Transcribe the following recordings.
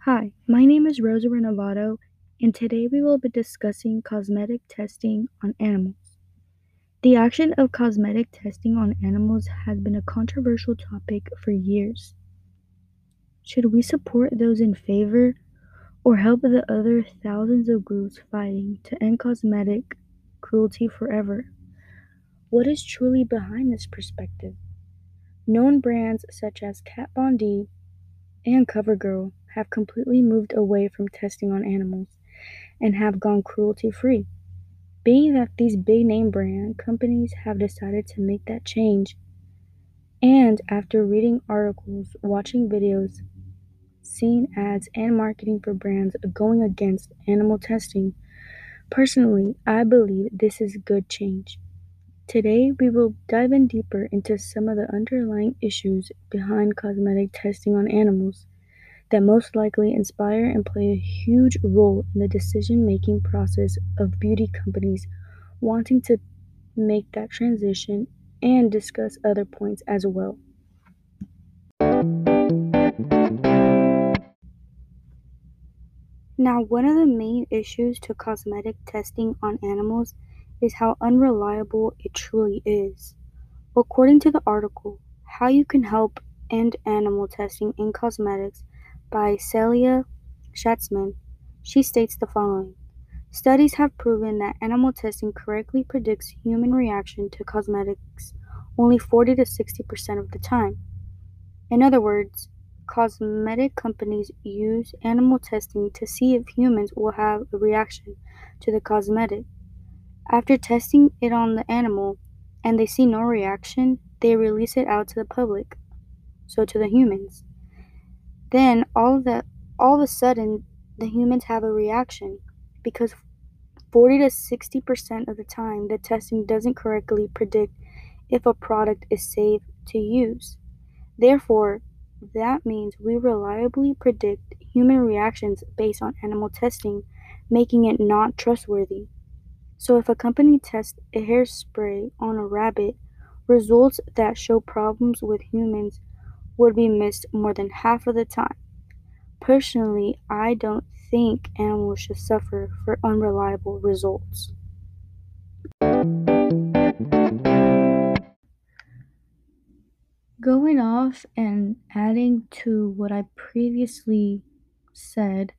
Hi, my name is Rosa Renovato, and today we will be discussing cosmetic testing on animals. The action of cosmetic testing on animals has been a controversial topic for years. Should we support those in favor or help the other thousands of groups fighting to end cosmetic cruelty forever? What is truly behind this perspective? Known brands such as Kat Von D and CoverGirl have completely moved away from testing on animals and have gone cruelty-free. Being that these big name brand companies have decided to make that change, and after reading articles, watching videos, seeing ads, and marketing for brands going against animal testing, personally, I believe this is good change. Today, we will dive in deeper into some of the underlying issues behind cosmetic testing on animals that most likely inspire and play a huge role in the decision making process of beauty companies wanting to make that transition and discuss other points as well. Now, one of the main issues to cosmetic testing on animals is how unreliable it truly is. According to the article, How You Can Help End Animal Testing in Cosmetics by Celia Schatzman, she states the following. Studies have proven that animal testing correctly predicts human reaction to cosmetics only 40 to 60% of the time. In other words, cosmetic companies use animal testing to see if humans will have a reaction to the cosmetic. After testing it on the animal and they see no reaction, they release it out to the public, so to the humans. Then all of a sudden the humans have a reaction because 40 to 60% of the time the testing doesn't correctly predict if a product is safe to use. Therefore, that means we reliably predict human reactions based on animal testing, making it not trustworthy. So if a company tests a hairspray on a rabbit, results that show problems with humans would be missed more than half of the time. Personally, I don't think animals should suffer for unreliable results. Going off and adding to what I previously said,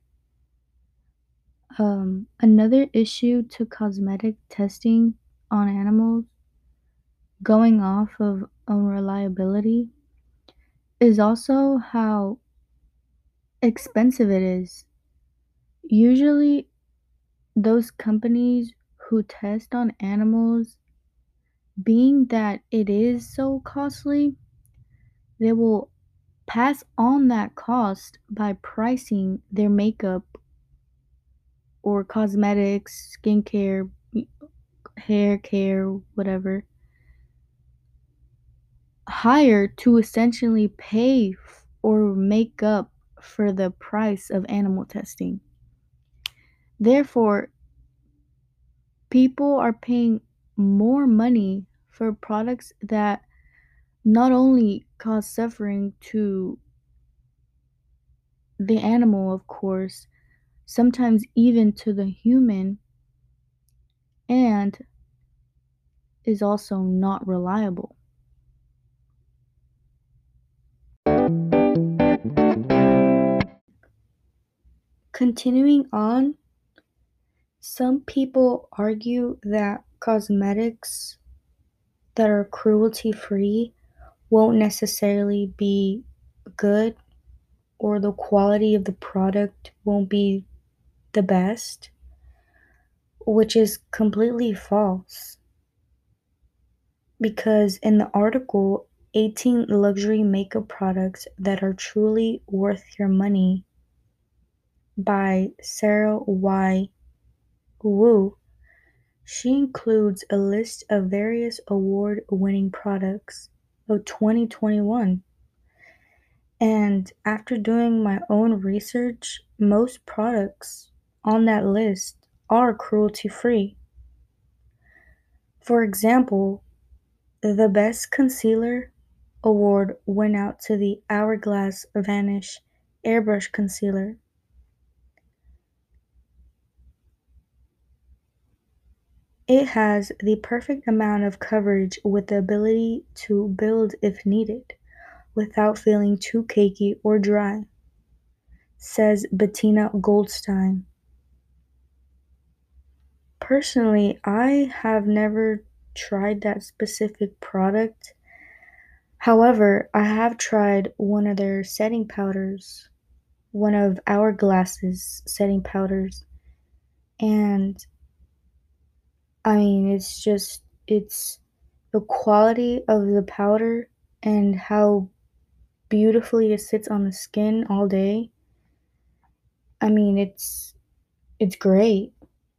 another issue to cosmetic testing on animals, going off of unreliability, is also how expensive it is. Usually, those companies who test on animals, being that it is so costly, they will pass on that cost by pricing their makeup or cosmetics, skincare, hair care, whatever, higher to essentially pay or make up for the price of animal testing. Therefore, people are paying more money for products that not only cause suffering to the animal, of course, sometimes even to the human, and is also not reliable. Continuing on, some people argue that cosmetics that are cruelty free won't necessarily be good or the quality of the product won't be the best, which is completely false. Because in the article, 18 luxury makeup products that are truly worth your money by Sarah Y. Wu, she includes a list of various award winning products of 2021. And after doing my own research, most products on that list are cruelty free. For example, the Best Concealer award went out to the Hourglass Vanish Airbrush Concealer. It has the perfect amount of coverage with the ability to build if needed, without feeling too cakey or dry, says Bettina Goldstein. Personally, I have never tried that specific product. However, I have tried one of their setting powders, one of Hourglass's setting powders, and I mean, it's the quality of the powder and how beautifully it sits on the skin all day. I mean, it's great.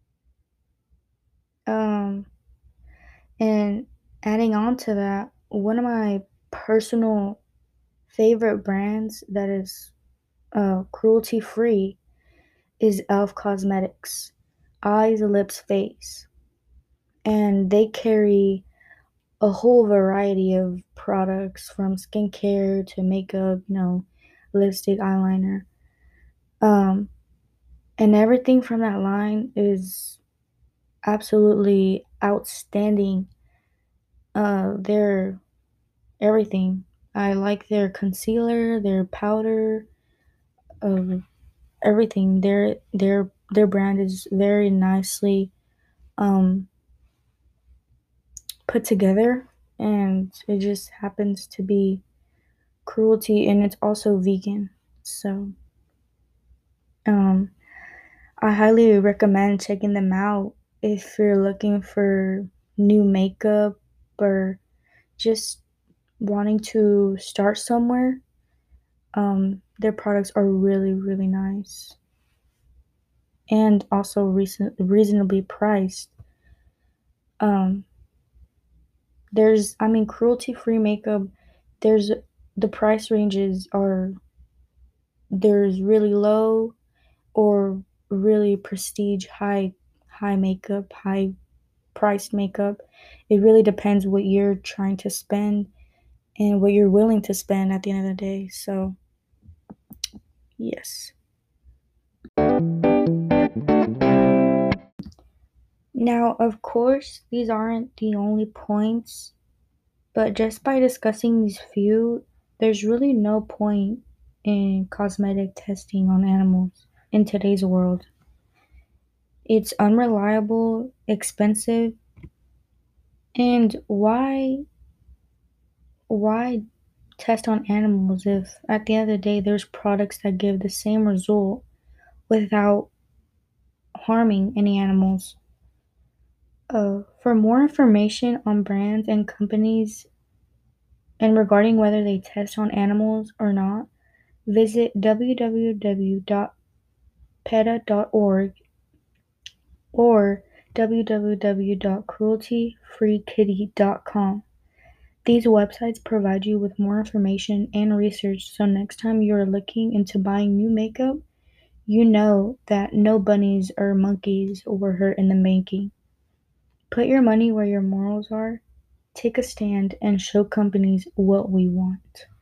Um, and adding on to that, one of my personal favorite brands that is cruelty free is Elf Cosmetics, Eyes, Lips, Face, and they carry a whole variety of products from skincare to makeup, lipstick, eyeliner, um, and everything from that line is absolutely outstanding. Their everything. I like their concealer, their powder, um, everything. Their brand is very nicely um put together, and it just happens to be cruelty, and it's also vegan. So, um, I highly recommend checking them out if you're looking for new makeup or just wanting to start somewhere. Their products are really, really nice and also reasonably priced. Um, I mean, cruelty-free makeup. There's the price ranges are there's really low or really prestige high makeup, high priced makeup. It really depends what you're trying to spend and what you're willing to spend at the end of the day. So, yes. Now, of course, these aren't the only points, but just by discussing these few, there's really no point in cosmetic testing on animals in today's world. It's unreliable, expensive, and why test on animals if at the end of the day there's products that give the same result without harming any animals? For more information on brands and companies and regarding whether they test on animals or not, visit www.peta.org or www.crueltyfreekitty.com. These websites provide you with more information and research, so next time you are looking into buying new makeup, you know that no bunnies or monkeys were hurt in the making. Put your money where your morals are, take a stand, and show companies what we want.